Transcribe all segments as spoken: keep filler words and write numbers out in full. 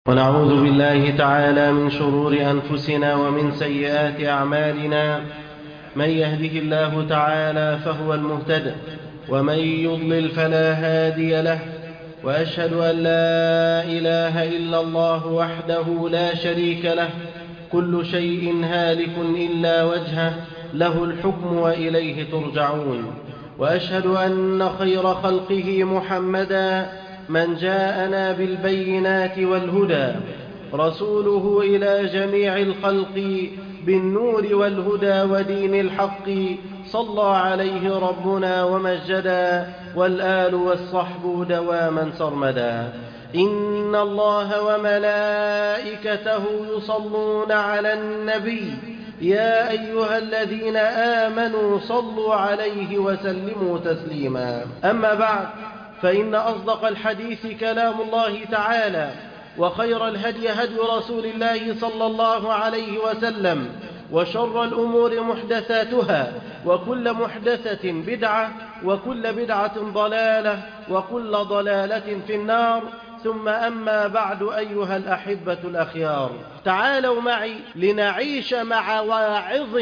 ونعوذ بالله تعالى من شرور أنفسنا ومن سيئات أعمالنا. من يهده الله تعالى فهو المهتد، ومن يضلل فلا هادي له. وأشهد أن لا إله إلا الله وحده لا شريك له، كل شيء هالك إلا وجهه، له الحكم وإليه ترجعون. وأشهد أن خير خلقه محمدا من جاءنا بالبينات والهدى، رسوله إلى جميع الخلق بالنور والهدى ودين الحق، صلى عليه ربنا ومجدا، والآل والصحب دواما سرمدا. إن الله وملائكته يصلون على النبي، يا أيها الذين آمنوا صلوا عليه وسلموا تسليما. أما بعد، فإن أصدق الحديث كلام الله تعالى، وخير الهدي هدي رسول الله صلى الله عليه وسلم، وشر الأمور محدثاتها، وكل محدثة بدعة، وكل بدعة ضلالة، وكل ضلالة في النار. ثم أما بعد، أيها الأحبة الأخيار، تعالوا معي لنعيش مع واعظ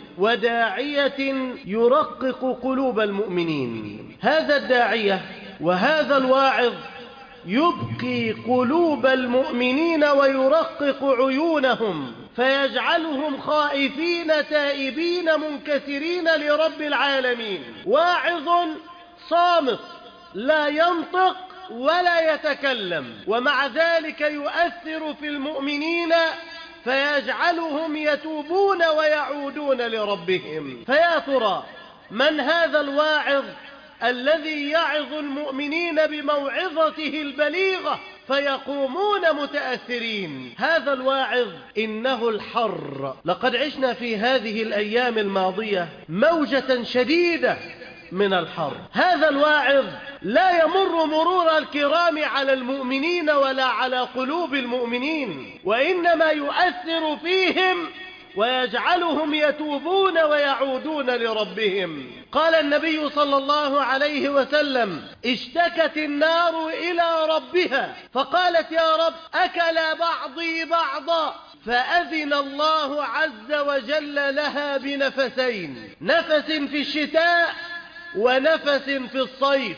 وداعية يرقق قلوب المؤمنين. هذا الداعية وهذا الواعظ يبكي قلوب المؤمنين ويرقق عيونهم، فيجعلهم خائفين تائبين منكسرين لرب العالمين. واعظ صامت لا ينطق ولا يتكلم، ومع ذلك يؤثر في المؤمنين فيجعلهم يتوبون ويعودون لربهم. فيا ترى من هذا الواعظ الذي يعظ المؤمنين بموعظته البليغة فيقومون متأثرين؟ هذا الواعظ إنه الحر. لقد عشنا في هذه الأيام الماضية موجة شديدة من الحر. هذا الواعظ لا يمر مرور الكرام على المؤمنين ولا على قلوب المؤمنين، وإنما يؤثر فيهم ويجعلهم يتوبون ويعودون لربهم. قال النبي صلى الله عليه وسلم: اشتكت النار إلى ربها فقالت: يا رب، أكل بعضي بعضا، فأذن الله عز وجل لها بنفسين، نفس في الشتاء ونفس في الصيف،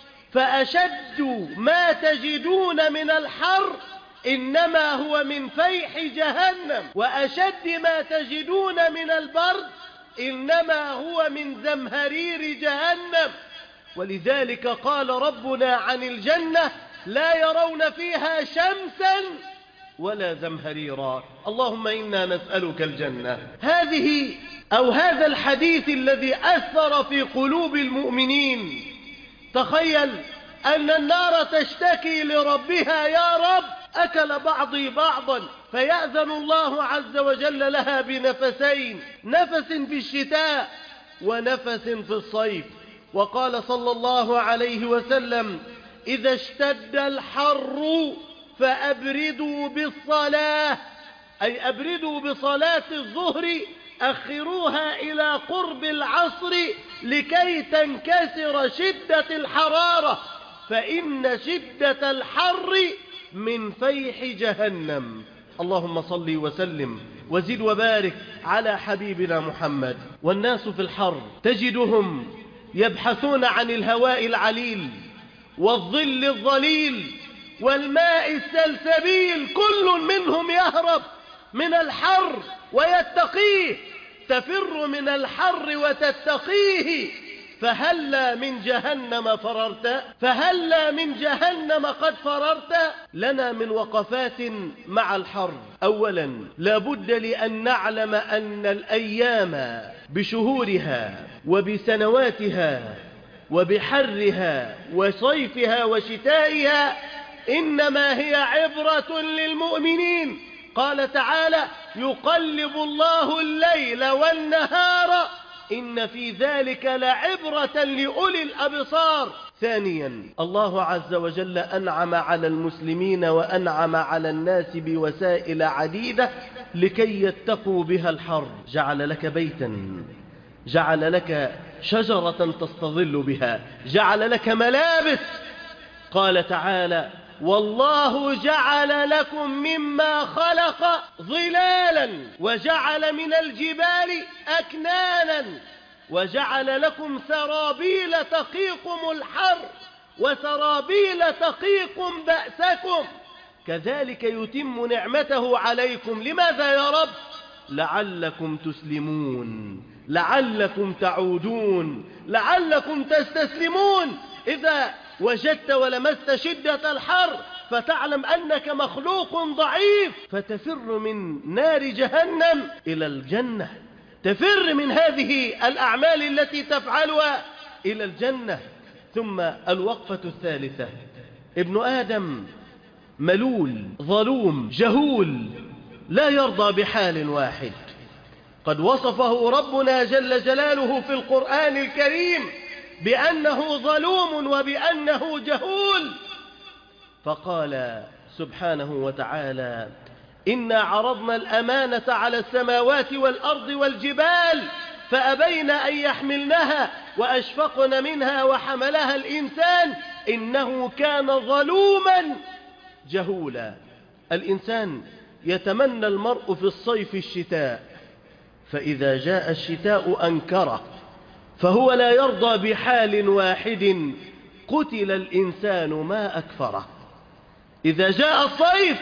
فأشد ما تجدون من الحر إنما هو من فيح جهنم، وأشد ما تجدون من البرد إنما هو من زمهرير جهنم. ولذلك قال ربنا عن الجنة: لا يرون فيها شمسا ولا زمهريرا. اللهم إنا نسألك الجنة. هذه أو هذا الحديث الذي أثر في قلوب المؤمنين. تخيل أن النار تشتكي لربها: يا رب، أكل بعضي بعضا، فيأذن الله عز وجل لها بنفسين، نفس في الشتاء ونفس في الصيف. وقال صلى الله عليه وسلم: إذا اشتد الحر فأبردوا بالصلاة، أي أبردوا بصلاة الظهر، أخروها إلى قرب العصر لكي تنكسر شدة الحرارة، فإن شدة الحر من فيح جهنم. اللهم صل وسلم وزد وبارك على حبيبنا محمد. والناس في الحر تجدهم يبحثون عن الهواء العليل والظل الظليل والماء السلسبيل، كل منهم يهرب من الحر ويتقيه. تفر من الحر وتتقيه، فهلا من جهنم فررت، فهلا من جهنم قد فررت. لنا من وقفات مع الحر. أولا، لابد لأن نعلم أن الأيام بشهورها وبسنواتها وبحرها وصيفها وشتائها إنما هي عبرة للمؤمنين. قال تعالى: يقلب الله الليل والنهار إن في ذلك لعبرة لأولي الأبصار. ثانيا، الله عز وجل أنعم على المسلمين وأنعم على الناس بوسائل عديدة لكي يتقوا بها الحر. جعل لك بيتا، جعل لك شجرة تستظل بها، جعل لك ملابس. قال تعالى: والله جعل لكم مما خلق ظلالا وجعل من الجبال أكنانا وجعل لكم سرابيل تقيكم الحر وسرابيل تقيكم بأسكم كذلك يتم نعمته عليكم. لماذا يا رب؟ لعلكم تسلمون، لعلكم تعودون، لعلكم تستسلمون. إذا وجدت ولمست شدة الحر فتعلم أنك مخلوق ضعيف، فتفر من نار جهنم إلى الجنة، تفر من هذه الأعمال التي تفعلها إلى الجنة. ثم الوقفة الثالثة: ابن آدم ملول ظلوم جهول لا يرضى بحال واحد. قد وصفه ربنا جل جلاله في القرآن الكريم بأنه ظلوم وبأنه جهول، فقال سبحانه وتعالى: إنا عرضنا الأمانة على السماوات والأرض والجبال فأبين أن يحملنها وأشفقن منها وحملها الإنسان إنه كان ظلوما جهولا. الإنسان يتمنى المرء في الصيف الشتاء، فإذا جاء الشتاء أنكره، فهو لا يرضى بحال واحد: قتل الإنسان ما أكفره. إذا جاء الصيف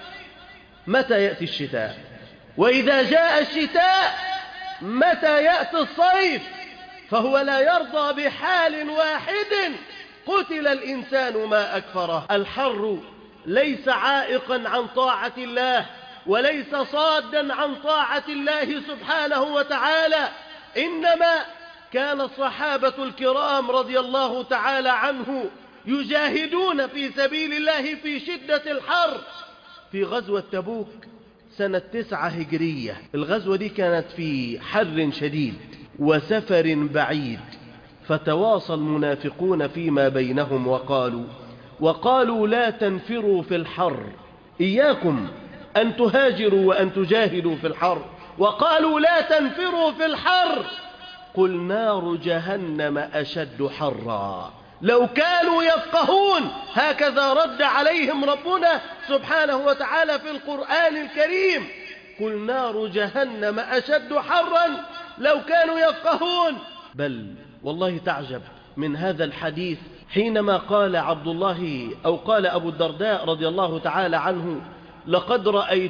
متى يأتي الشتاء؟ وإذا جاء الشتاء متى يأتي الصيف؟ فهو لا يرضى بحال واحد: قتل الإنسان ما أكفره. الحر ليس عائقا عن طاعة الله وليس صادا عن طاعة الله سبحانه وتعالى، إنما كان الصحابة الكرام رضي الله تعالى عنه يجاهدون في سبيل الله في شدة الحر. في غزوة تبوك سنة تسعة هجرية، الغزوة دي كانت في حر شديد وسفر بعيد، فتواصى المنافقون فيما بينهم وقالوا وقالوا لا تنفروا في الحر، إياكم أن تهاجروا وأن تجاهدوا في الحر. وقالوا لا تنفروا في الحر، قل نار جهنم أشد حرا. لو كانوا يفقهون، هكذا رد عليهم ربنا سبحانه وتعالى في القرآن الكريم: قل نار جهنم أشد حرا لو كانوا يفقهون. بل والله تعجب من هذا الحديث حينما قال عبد الله أو قال أبو الدرداء رضي الله تعالى عنه: لقد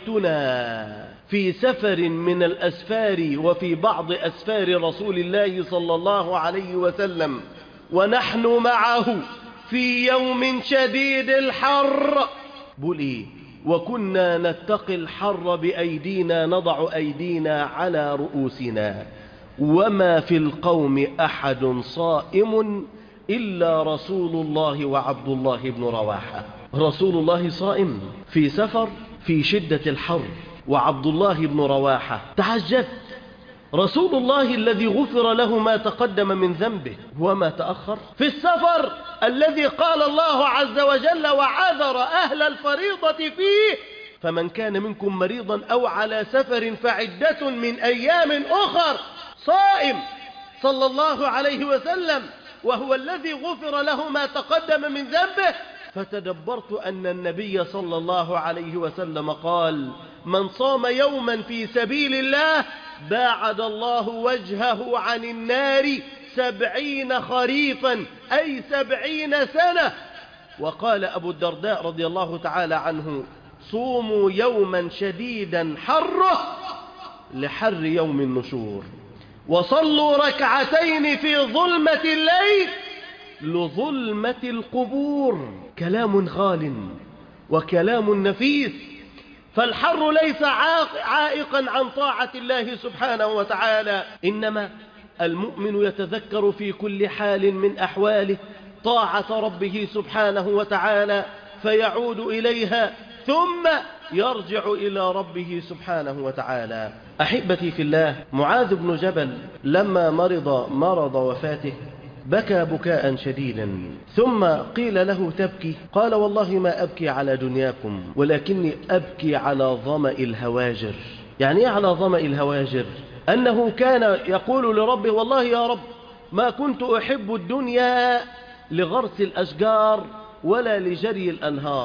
رأيتنا في سفر من الأسفار وفي بعض أسفار رسول الله صلى الله عليه وسلم ونحن معه في يوم شديد الحر، بلي وكنا نتقي الحر بأيدينا نضع أيدينا على رؤوسنا وما في القوم أحد صائم إلا رسول الله وعبد الله بن رواحة. رسول الله صائم في سفر في شدة الحر، وعبد الله بن رواحة. تعجبت، رسول الله الذي غفر له ما تقدم من ذنبه وما تأخر في السفر الذي قال الله عز وجل: وعذر أهل الفريضة فيه، فمن كان منكم مريضا أو على سفر فعدة من أيام أخر. صائم صلى الله عليه وسلم وهو الذي غفر له ما تقدم من ذنبه. فتدبرت أن النبي صلى الله عليه وسلم قال: من صام يوما في سبيل الله باعد الله وجهه عن النار سبعين خريفا، أي سبعين سنة. وقال أبو الدرداء رضي الله تعالى عنه: صوموا يوما شديدا حره لحر يوم النشور، وصلوا ركعتين في ظلمة الليل لظلمة القبور. كلام غال وكلام نفيس. فالحر ليس عائقا عن طاعة الله سبحانه وتعالى، إنما المؤمن يتذكر في كل حال من أحواله طاعة ربه سبحانه وتعالى فيعود إليها ثم يرجع إلى ربه سبحانه وتعالى. أحبتي في الله، معاذ بن جبل لما مرض مرض وفاته بكى بكاء شديدا، ثم قيل له: تبكي؟ قال: والله ما أبكي على دنياكم ولكني أبكي على ظمأ الهواجر. يعني إيه على ظمأ الهواجر؟ أنه كان يقول لربه: والله يا رب ما كنت أحب الدنيا لغرس الأشجار ولا لجري الأنهار،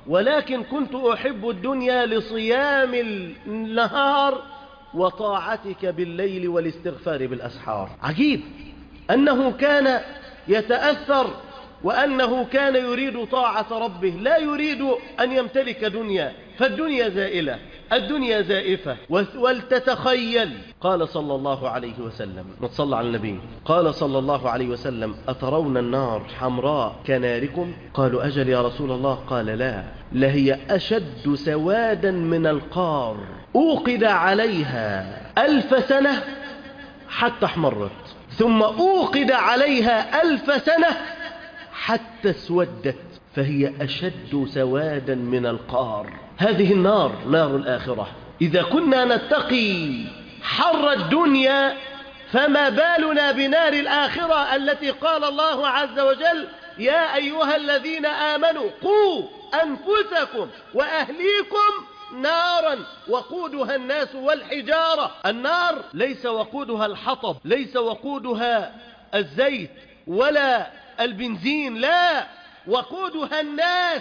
ولكن كنت أحب الدنيا لصيام النهار وطاعتك بالليل والاستغفار بالأسحار. عجيب أنه كان يتأثر وأنه كان يريد طاعة ربه، لا يريد أن يمتلك دنيا، فالدنيا زائلة، الدنيا زائفة. ولتتخيل قال صلى الله عليه وسلم، نتصلى على النبي، قال صلى الله عليه وسلم: أترون النار حمراء كناركم؟ قالوا أجل يا رسول الله. قال لا، لهي أشد سوادا من القار، أوقد عليها ألف سنة حتى احمرت، ثم أوقد عليها ألف سنة حتى اسودت، فهي أشد سوادا من القار. هذه النار نار الآخرة. إذا كنا نتقي حر الدنيا فما بالنا بنار الآخرة التي قال الله عز وجل: يا أيها الذين آمنوا قوا أنفسكم وأهليكم نارا وقودها الناس والحجارة. النار ليس وقودها الحطب، ليس وقودها الزيت ولا البنزين، لا، وقودها الناس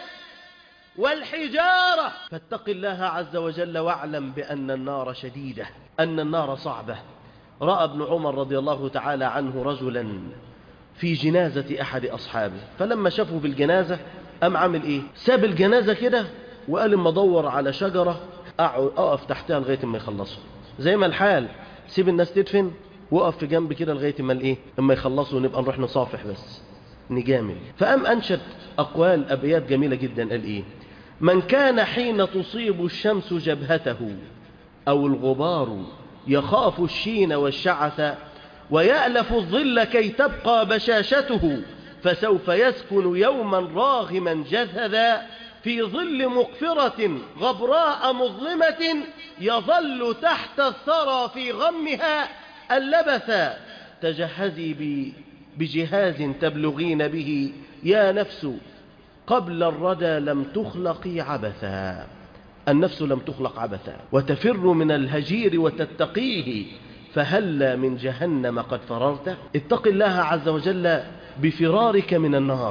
والحجارة. فاتق الله عز وجل واعلم بأن النار شديدة، أن النار صعبة. رأى ابن عمر رضي الله تعالى عنه رجلا في جنازة أحد أصحابه، فلما شافه في الجنازة أم عمل إيه؟ ساب الجنازة كده وقال: اما ادور على شجرة أقف تحتها لغاية ما يخلصوا. زي ما الحال، سيب الناس تدفن وقف في جنب كده لغاية ما الإيه؟ اما يخلصوا نبقى نروح نصافح بس نجامل. فأم أنشد أقوال أبيات جميلة جدا، قال إيه: من كان حين تصيب الشمس جبهته أو الغبار يخاف الشين والشعث ويألف الظل كي تبقى بشاشته، فسوف يسكن يوما راغما جذذا في ظل مقفرة غبراء مظلمة يظل تحت الثرى في غمها اللبثا. تجهزي بجهاز تبلغين به يا نفس قبل الردى لم تخلقي عبثا. النفس لم تخلق عبثا، وتفر من الهجير وتتقيه، فهلا من جهنم قد فررت. اتق الله عز وجل بفرارك من النار.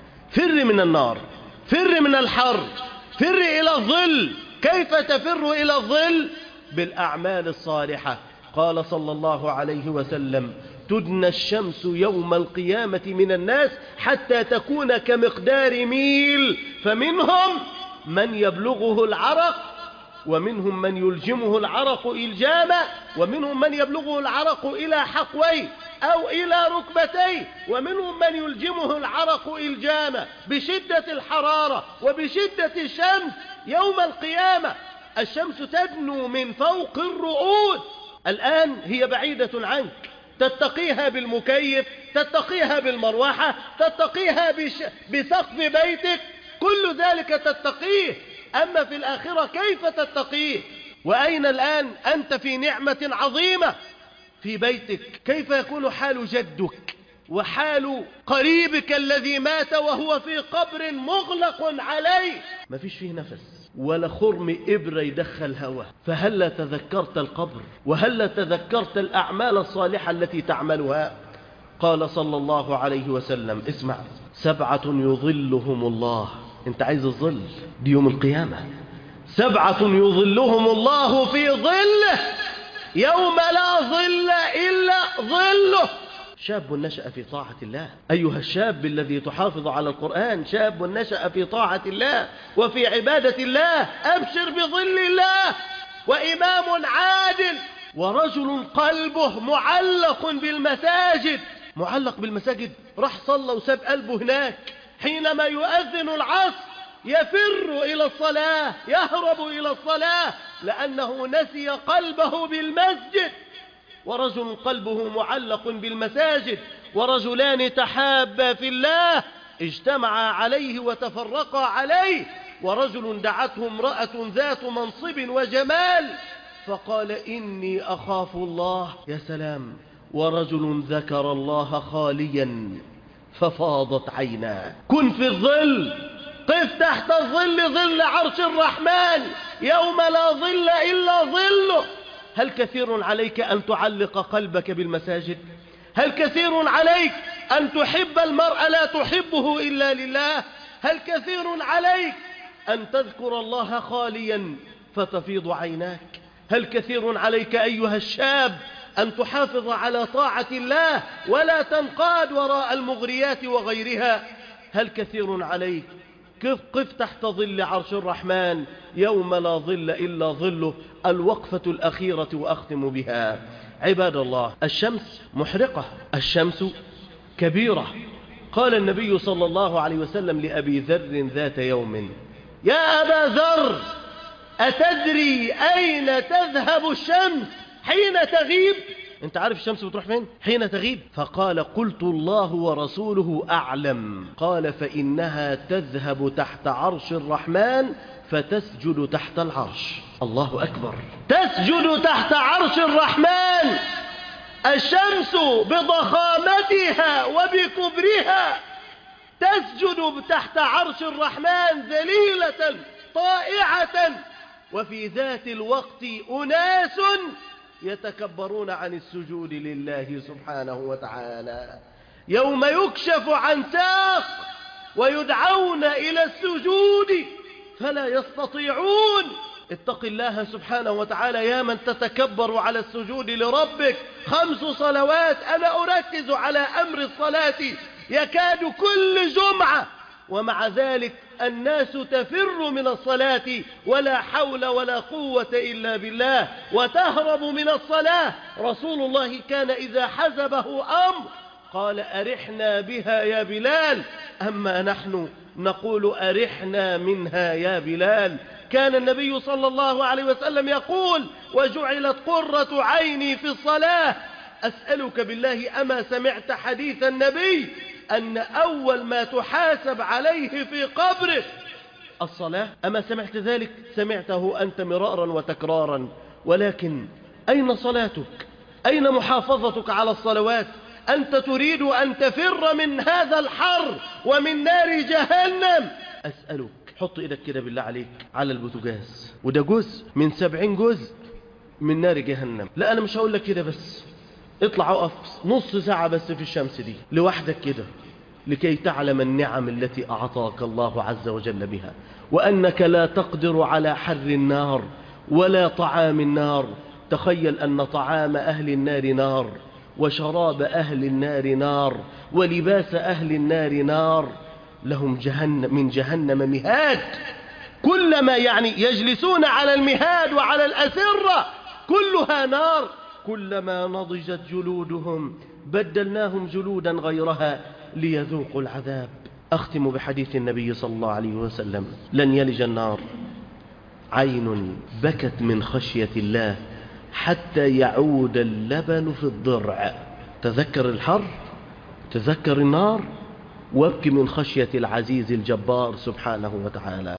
فر من النار، فر من الحر، فر إلى الظل. كيف تفر إلى الظل؟ بالأعمال الصالحة. قال صلى الله عليه وسلم: تدنى الشمس يوم القيامة من الناس حتى تكون كمقدار ميل، فمنهم من يبلغه العرق، ومنهم من يلجمه العرق إلجاما، ومنهم من يبلغه العرق إلى حقويه أو إلى ركبتيه، ومنهم من يلجمه العرق إلجاما بشدة الحرارة وبشدة الشمس يوم القيامة. الشمس تدنو من فوق الرؤوس، الآن هي بعيدة عنك، تتقيها بالمكيف، تتقيها بالمروحة، تتقيها بش... بسقف بيتك، كل ذلك تتقيه. أما في الآخرة كيف تتقيه؟ وأين الآن أنت في نعمة عظيمة في بيتك؟ كيف يكون حال جدك وحال قريبك الذي مات وهو في قبر مغلق عليه، ما فيش فيه نفس ولا خرم إبرة يدخل هواء؟ فهل تذكرت القبر؟ وهل تذكرت الأعمال الصالحة التي تعملها؟ قال صلى الله عليه وسلم: اسمع، سبعة يظلهم الله. انت عايز الظل؟ دي يوم القيامة. سبعة يظلهم الله في ظله يوم لا ظل إلا ظله. شاب نشأ في طاعة الله. أيها الشاب الذي تحافظ على القرآن، شاب نشأ في طاعة الله وفي عبادة الله، أبشر بظل الله. وإمام عادل، ورجل قلبه معلق بالمساجد. معلق بالمساجد، راح صلى وساب قلبه هناك. حينما يؤذن العصر يفر إلى الصلاة، يهرب إلى الصلاة لأنه نسي قلبه بالمسجد. ورجل قلبه معلق بالمساجد، ورجلان تحابا في الله اجتمعا عليه وتفرقا عليه. ورجل دعته امرأة ذات منصب وجمال فقال: إني أخاف الله. يا سلام. ورجل ذكر الله خاليا ففاضت عيناه. كن في الظل، قف تحت الظل، ظل عرش الرحمن يوم لا ظل إلا ظله. هل كثير عليك أن تعلق قلبك بالمساجد؟ هل كثير عليك أن تحب المرء لا تحبه إلا لله؟ هل كثير عليك أن تذكر الله خاليا فتفيض عيناك. هل كثير عليك أيها الشاب أن تحافظ على طاعة الله ولا تنقاد وراء المغريات وغيرها؟ هل كثير عليك كيف قف تحت ظل عرش الرحمن يوم لا ظل إلا ظله؟ الوقفة الأخيرة وأختم بها. عباد الله، الشمس محرقة، الشمس كبيرة. قال النبي صلى الله عليه وسلم لأبي ذر ذات يوم: يا أبا ذر، أتدري أين تذهب الشمس حين تغيب؟ أنت عارف الشمس بتروح فين حين تغيب؟ فقال: قلت الله ورسوله أعلم. قال: فإنها تذهب تحت عرش الرحمن فتسجد تحت العرش. الله أكبر، تسجد تحت عرش الرحمن. الشمس بضخامتها وبكبرها تسجد تحت عرش الرحمن ذليلة طائعة، وفي ذات الوقت أناس يتكبرون عن السجود لله سبحانه وتعالى. يوم يكشف عن ساق ويدعون إلى السجود فلا يستطيعون. اتق الله سبحانه وتعالى يا من تتكبر على السجود لربك. خمس صلوات، أنا أركز على أمر الصلاة يكاد كل جمعة، ومع ذلك الناس تفر من الصلاة ولا حول ولا قوة إلا بالله، وتهرب من الصلاة. رسول الله كان إذا حزبه أمر قال: أرحنا بها يا بلال. أما نحن نقول: أرحنا منها يا بلال. كان النبي صلى الله عليه وسلم يقول: وجعلت قرة عيني في الصلاة. أسألك بالله، أما سمعت حديث النبي أن أول ما تحاسب عليه في قبره الصلاة؟ أما سمعت ذلك؟ سمعته أنت مرارا وتكرارا، ولكن أين صلاتك؟ أين محافظتك على الصلوات؟ أنت تريد أن تفر من هذا الحر ومن نار جهنم. أسألك، حط إيدك كده بالله عليك على البوتاجاز، وده جزء من سبعين جزء من نار جهنم. لا، أنا مش هقول لك كده، بس اطلع وقف نص ساعة بس في الشمس دي لوحدك كده، لكي تعلم النعم التي أعطاك الله عز وجل بها، وأنك لا تقدر على حر النار ولا طعام النار. تخيل أن طعام أهل النار نار، وشراب أهل النار نار، ولباس أهل النار نار. لهم جهنم من جهنم مهاد، كلما يعني يجلسون على المهاد وعلى الأسرة كلها نار. كلما نضجت جلودهم بدلناهم جلودا غيرها ليذوقوا العذاب. أختم بحديث النبي صلى الله عليه وسلم: لن يلج النار عين بكت من خشية الله حتى يعود اللبن في الضرع. تذكر الحر، تذكر النار، وابك من خشية العزيز الجبار سبحانه وتعالى.